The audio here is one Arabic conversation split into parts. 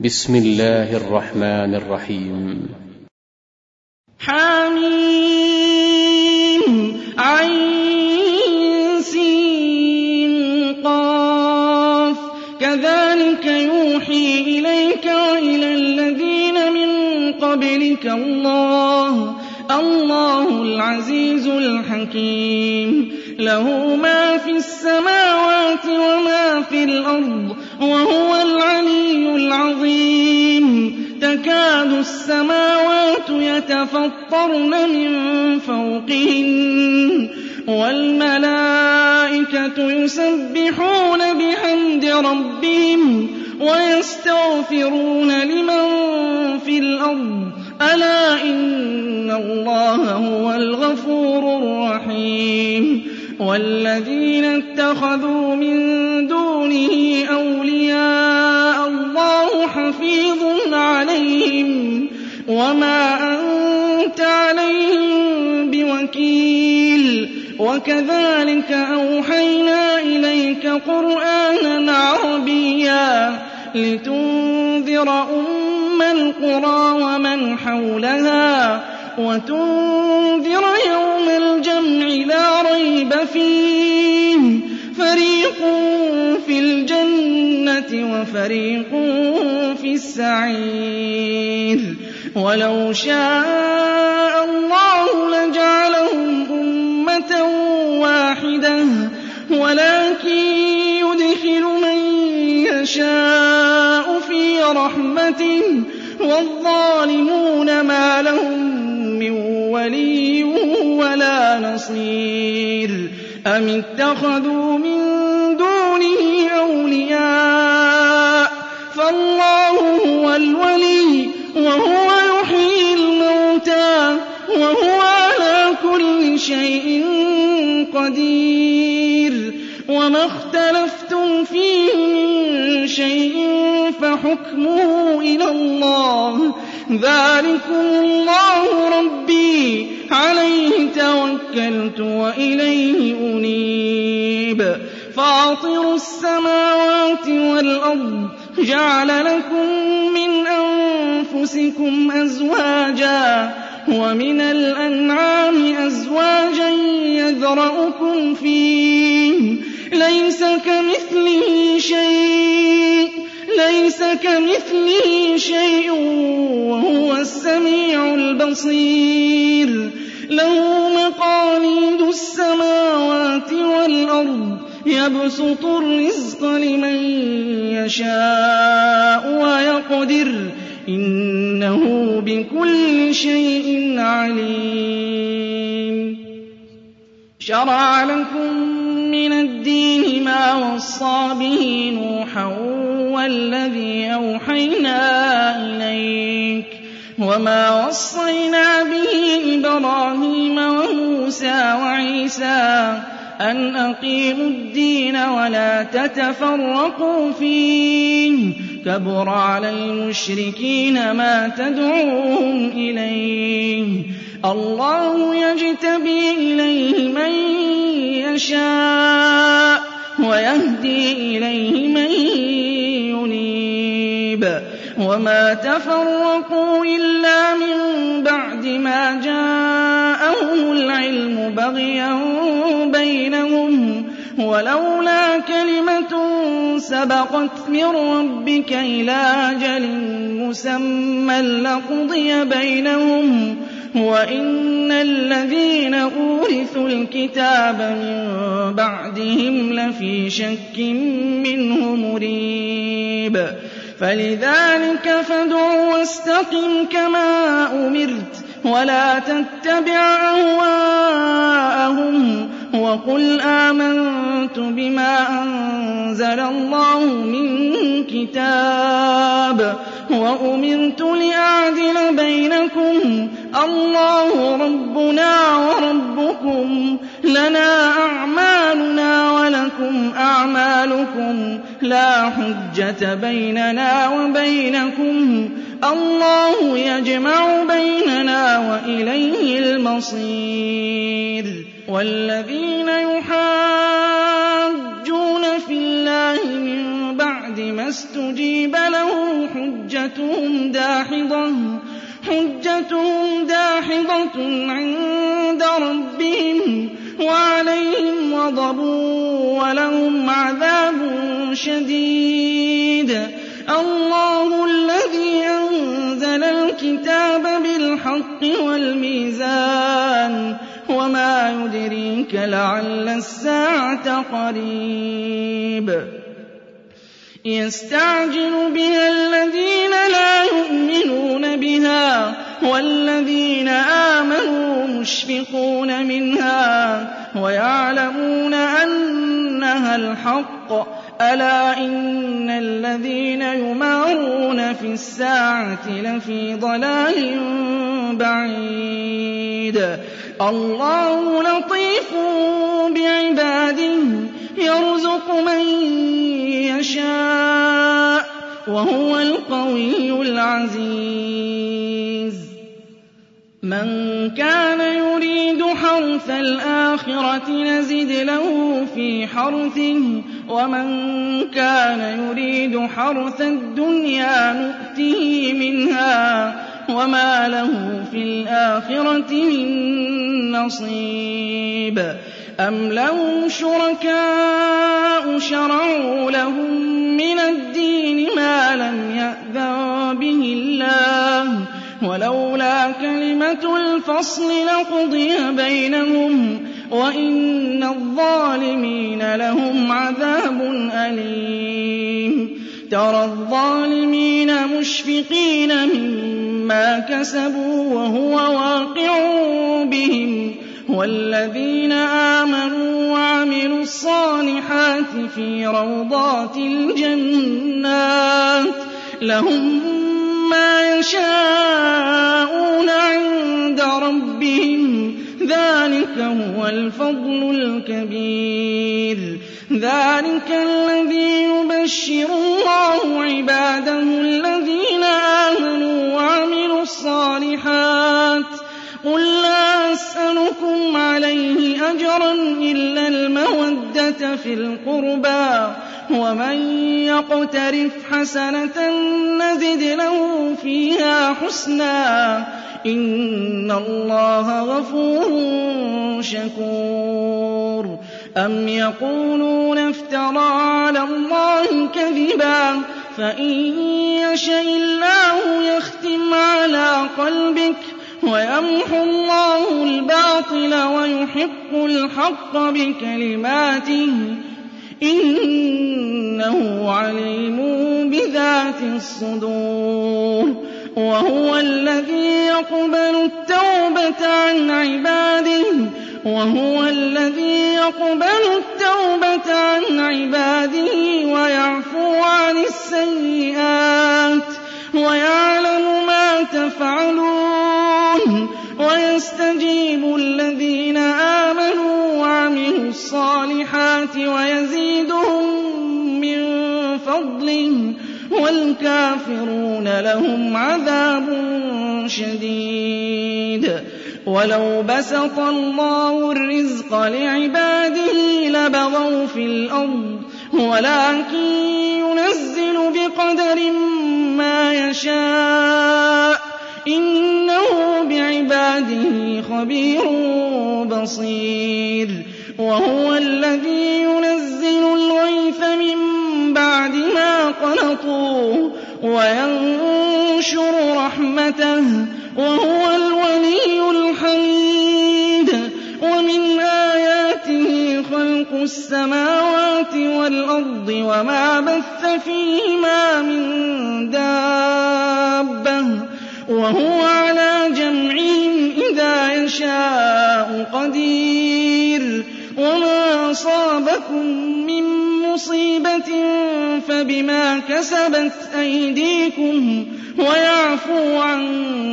بسم الله الرحمن الرحيم. حميم عين سين قاف كذلك يوحي إليك وإلى الذين من قبلك الله العزيز الحكيم له ما في السماوات وما في الأرض وهو العلي العظيم تكاد السماوات يتفطرن من فوقهن والملائكة يسبحون بحمد ربهم ويستغفرون لمن في الأرض ألا إن الله هو الغفور الرحيم والذين اتخذوا من دونه أولياء الله حفيظ عليهم وما أنت عليهم بوكيل وكذلك أوحينا إليك قرآنا عربيا لتنذر أم القرى ومن حولها وتنذر يوم الجمع لا ريب فيه فريق في الجنة وفريق في السعير ولو شاء الله لجعلهم أمة واحدة ولكن يدخل من يشاء في رحمته والظالمون ما لهم من ولي ولا نصير أم اتخذوا من دونه أولياء فالله هو الولي وهو يحيي الموتى وهو على كل شيء قدير وما اختلفتم فيه من شيء فحكمه إلى الله ذلكم الله ربي عليه توكلت وإليه أنيب فاطر السماوات والأرض جعل لكم من أنفسكم أزواجا ومن الأنعام أزواجا يذرأكم فيه ليس كمثله شيء وهو السميع البصير له مقاليد السماوات والأرض يبسط الرزق لمن يشاء ويقدر إنه بكل شيء عليم شرع لكم من الدين ما وصى به نوحا والذي أوحينا إليك وما وصينا به إبراهيم وموسى وعيسى أن أقيموا الدين ولا تتفرقوا فيه كبر على المشركين ما تدعوهم إليه الله يجتبي إليه من يشاء ويهدي إليه من ينيب وما تفرقوا إلا من بعد ما جاءهم العلم بغيا بينهم ولولا كلمة سبقت من ربك إلى أجل مسمى لقضي بينهم وإن الذين أورثوا الكتاب من بعدهم لفي شك منه مريب فلذلك فادع واستقم كما أمرت ولا تتبع أهواءهم وقل آمنت بما أنزل الله من كتاب وأمرت لأعدل بينكم الله ربنا وربكم لنا أعمالنا ولكم أعمالكم لا حجة بيننا وبينكم الله يجمع بيننا وإليه المصير والذين يحاجون في الله من بعد ما استجيب له حجتهم حجتهم داحضة عند ربهم وعليهم غضب ولهم عذاب شديد. الله الذي أنزل الكتاب بالحق والميزان وما يدريك لعل الساعة قريب. يستعجل بها الذين لا يؤمنون بها والذين آمنوا مشفقون منها ويعلمون أنها الحق. ألا إن الذين يمارون في الساعة لفي ضلال بعيد. الله لطيف بعباده يرزق من يشاء وهو القوي العزيز. من كان يريد حرث الآخرة نزد له في حرثه ومن كان يريد حرث الدنيا نؤته منها وما له في الآخرة من نصيب. أم لهم شركاء شرعوا لهم من الدين ما لم يأذن به الله ولولا كلمة الفصل لقضي بينهم وإن الظالمين لهم عذاب أليم. ترى الظالمين مشفقين مما كسبوا وهو واقع بهم والذين آمنوا وعملوا الصالحات في روضات الجنات لهم ما يشاءون عند ربهم ذلك هو الفضل الكبير. ذلك الذي يبشر الله عباده الذين آمنوا وعملوا الصالحات. قل لا أسألكم عليه أجرا إلا المودة في القربى ومن يقترف حسنة نزد له فيها حسنا إن الله غفور شكور. أم يقولون افترى على الله كذبا فإن يشأ الله يختم على قلبك ويمحو الله الباطل ويحق الحق بكلماته إنه عليم بذات الصدور. وهو الذي يقبل التوبة عن عباده ويعفو عن السيئات ويعلم ما تفعلون ويستجيب الذين آمنوا وعملوا الصالحات ويزيدهم من فضله والكافرون لهم عذاب شديد. ولو بسط الله الرزق لعباده لبغوا في الأرض ولكن ينزل بقدر ما يشاء إنه بعباده خبير بصير. وهو الذي ينزل الغيث من بعد ما قنطوا وينشر رحمته وهو الولي الحميد. ومن آياته خلق السماوات والأرض وما بث فيهما من دابة وهو على جمعهم إذا يشاء قدير. وما أصابكم من مصيبة فبما كسبت أيديكم ويعفو عن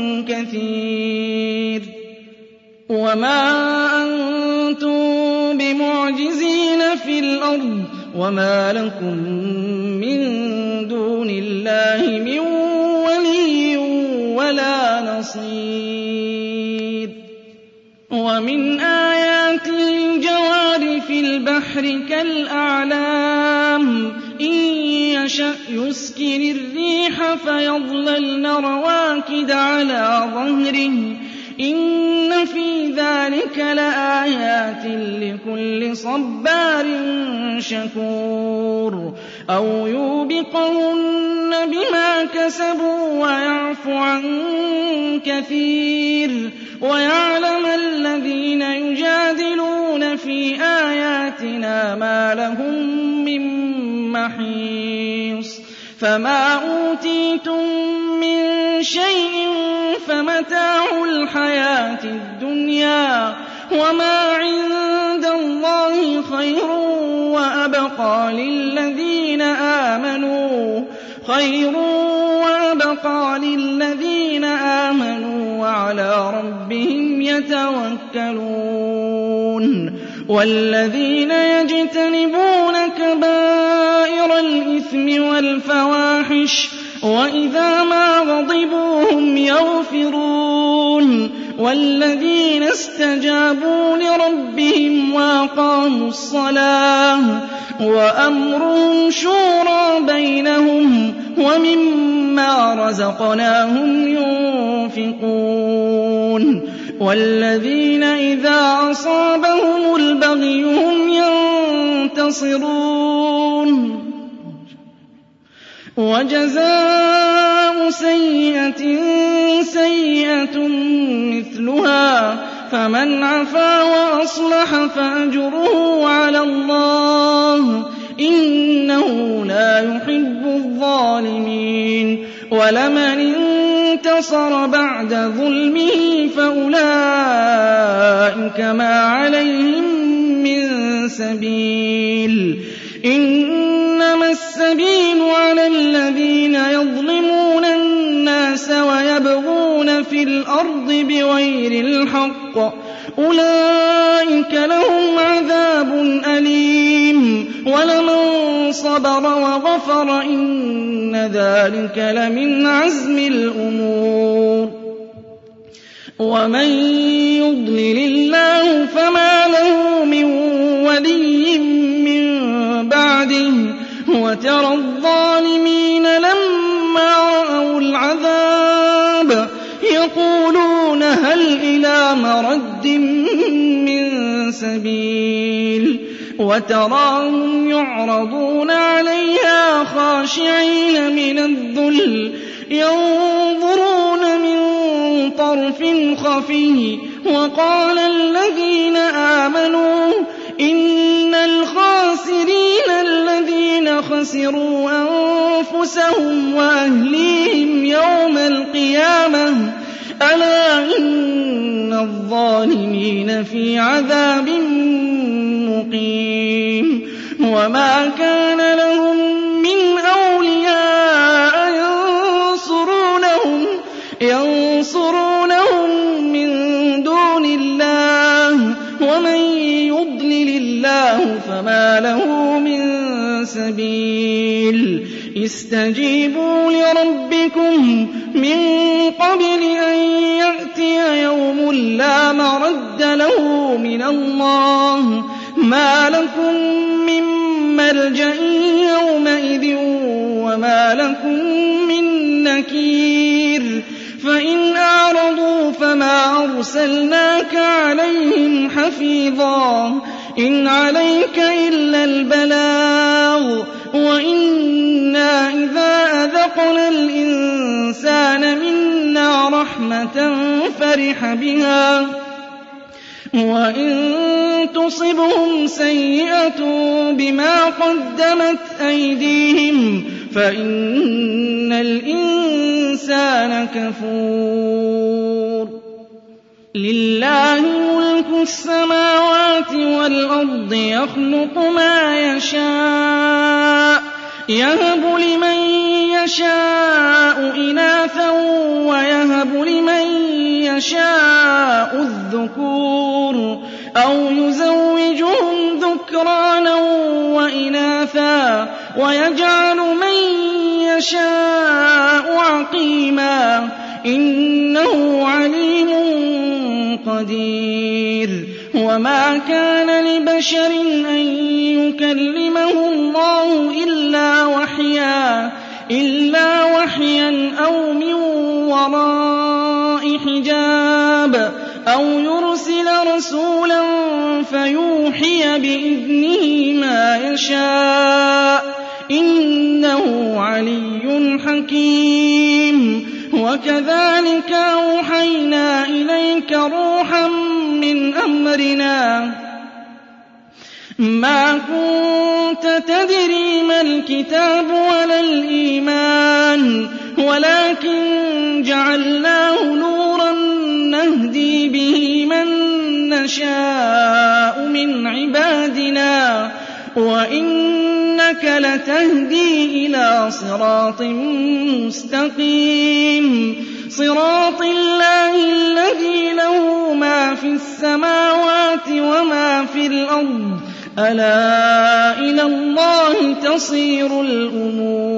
كثير. وما أنتم بمعجزين في الأرض وما لكم من دون الله من ولي ولا نصير. ومن آياته الجوار في البحر كالأعلام إن يَشَأْ يُسْكِنِ الرِّيحَ فَيَظْلَلْنَ رَوَاكِدَ عَلَىٰ ظَهْرِهِ إِنَّ فِي ذَٰلِكَ لَآيَاتٍ لِّكُلِّ صَبَّارٍ شَكُورٍ أَوْ يُوبِقَهُنَّ بِمَا كَسَبُوا وَيَعْفُ عَن كَثِيرٍ وَيَعْلَمَ الَّذِينَ يُجَادِلُونَ فِي آيَاتِنَا مَا لَهُم مِّن مَّحِيصٍ فَمَا أُوتِيتُم مِّن شَيْءٍ فَمَتَاعُ الْحَيَاةِ الدُّنْيَا وَمَا عِندَ اللَّهِ خَيْرٌ وَأَبْقَىٰ لِلَّذِينَ آمَنُوا وَعَلَىٰ رَبِّهِمْ يَتَوَكَّلُونَ وَالَّذِينَ يَجْتَنِبُونَ كَبَائِرَ الْإِثْمِ وَالْفَوَاحِشَ وَإِذَا مَا غَضِبُوا هُمْ يَغْفِرُونَ وَالَّذِينَ اسْتَجَابُوا لِرَبِّهِمْ وَأَقَامُوا الصَّلَاةَ وَأَمْرُهُمْ شُورَىٰ بَيْنَهُمْ وَمِمَّا رَزَقْنَاهُمْ يُنفِقُونَ وَالَّذِينَ إِذَا أَصَابَهُمُ الْبَغْيُ هُمْ يَنتَصِرُونَ وَجَزَاءُ سَيِّئَةٍ سَيِّئَةٌ مِّثْلُهَا فَمَنْ عَفَا وَأَصْلَحَ فَأَجْرُهُ عَلَى اللَّهِ إِنَّهُ لَا يُحِبُّ الظَّالِمِينَ وَلَمَنِ انتَصَرَ بَعْدَ ظُلْمِهِ فَأُولَٰئِكَ مَا عَلَيْهِم مِّن سَبِيلٍ إِنَّمَا السَّبِيلُ عَلَى الَّذِينَ يَظْلِمُونَ النَّاسَ وَيَبْغُونَ فِي الْأَرْضِ بِغَيْرِ الْحَقِّ أُولَٰئِكَ لَهُمْ عَذَابٌ أَلِيمٌ وَلَمَن صَبَرَ وَغَفَرَ إِنَّ ذَٰلِكَ لَمِنْ عَزْمِ الْأُمُورِ وَمَن يُضْلِلِ اللَّهُ فَمَا لَهُ مِن وَلِيٍّ مِّن بَعْدِهِ وَتَرَى الظَّالِمِينَ لَمَّا رَأَوُا الْعَذَابَ يَقُولُونَ هَلْ إِلَىٰ مَرَدٍّ مِّن سَبِيلٍ وَتَرَاهُمْ يُعْرَضُونَ عَلَيْهَا خَاشِعِينَ مِنَ الذُّلِّ يَنظُرُونَ مِن طَرْفٍ خَفِيٍّ وَقَالَ الَّذِينَ آمَنُوا إِنَّ الْخَاسِرِينَ الَّذِينَ خَسِرُوا أَنفُسَهُمْ وَأَهْلِيهِمْ يَوْمَ الْقِيَامَةِ أَلَا إِنَّ الظَّالِمِينَ فِي عَذَابٍ مُّقِيمٍ وَمَا كَانَ لَهُم مِّنْ أَوْلِيَاءَ يَنصُرُونَهُم مِّن دُونِ اللَّهِ وَمَن يُضْلِلِ اللَّهُ فَمَا لَهُ مِن سَبِيلٍ اسْتَجِيبُوا لِرَبِّكُم مِّن قَبْلِ أَن يَأْتِيَ يَوْمٌ لَّا مَرَدَّ لَهُ مِنَ اللَّهِ مَا لَكُم مِّن مَّلْجَإٍ يَوْمَئِذٍ وَمَا لَكُم مِّن نَّكِيرٍ فَإِنْ أَعْرَضُوا فَمَا أَرْسَلْنَاكَ عَلَيْهِمْ حَفِيظًا إِنْ عَلَيْكَ إِلَّا الْبَلَاغُ وَإِنَّا إِذَا أَذَقْنَا الْإِنسَانَ مِنَّا رَحْمَةً فَرِحَ بِهَا وَإِن تُصِبْهُمْ سَيِّئَةٌ بِمَا قَدَّمَتْ أَيْدِيهِمْ فَإِنَّ الْإِنسَانَ كَفُورٌ لِلَّهِ مُلْكُ السَّمَاوَاتِ وَالْأَرْضِ يَخْلُقُ مَا يَشَاءُ يَهَبُ لِمَن يَشَاءُ إِنَاثًا وَيَهَبُ لِمَن يَشَاءُ الذُّكُورَ أَوْ يُزَوِّجُهُمْ ذُكْرَانًا وَإِنَاثًا وَيَجْعَلُ مَن يَشَاءُ عَقِيمًا إِنَّهُ عَلِيمٌ قَدِيرٌ وَمَا كَانَ لِبَشَرٍ أَن يُكَلِّمَهُ اللَّهُ إِلَّا وَحْيًا أَوْ مِن وَرَاءِ حِجَابٍ أَوْ يُرْسِلَ رَسُولًا فَيُوحِيَ بِإِذْنِهِ مَا يَشَاءُ ۚ إِنَّهُ عَلِيٌّ حَكِيمٌ. وَكَذَٰلِكَ أَوْحَيْنَا إِلَيْكَ رُوحًا مِّنْ أَمْرِنَا مَا كُنتَ تَدْرِي مَا الْكِتَابُ وَلَا الْإِيمَانُ وَلَٰكِن جَعَلْنَاهُ نُورًا نَّهْدِي بِهِ مَن نَّشَاءُ مِنْ عِبَادِنَا ۚ وَإِنَّكَ لَتَهْدِي إِلَىٰ صِرَاطٍ مُّسْتَقِيمٍ صِرَاطِ اللَّهِ الَّذِي لَهُ مَا فِي السَّمَاوَاتِ وَمَا فِي الْأَرْضِ ۗ أَلَا إِلَى اللَّهِ تَصِيرُ الْأُمُورُ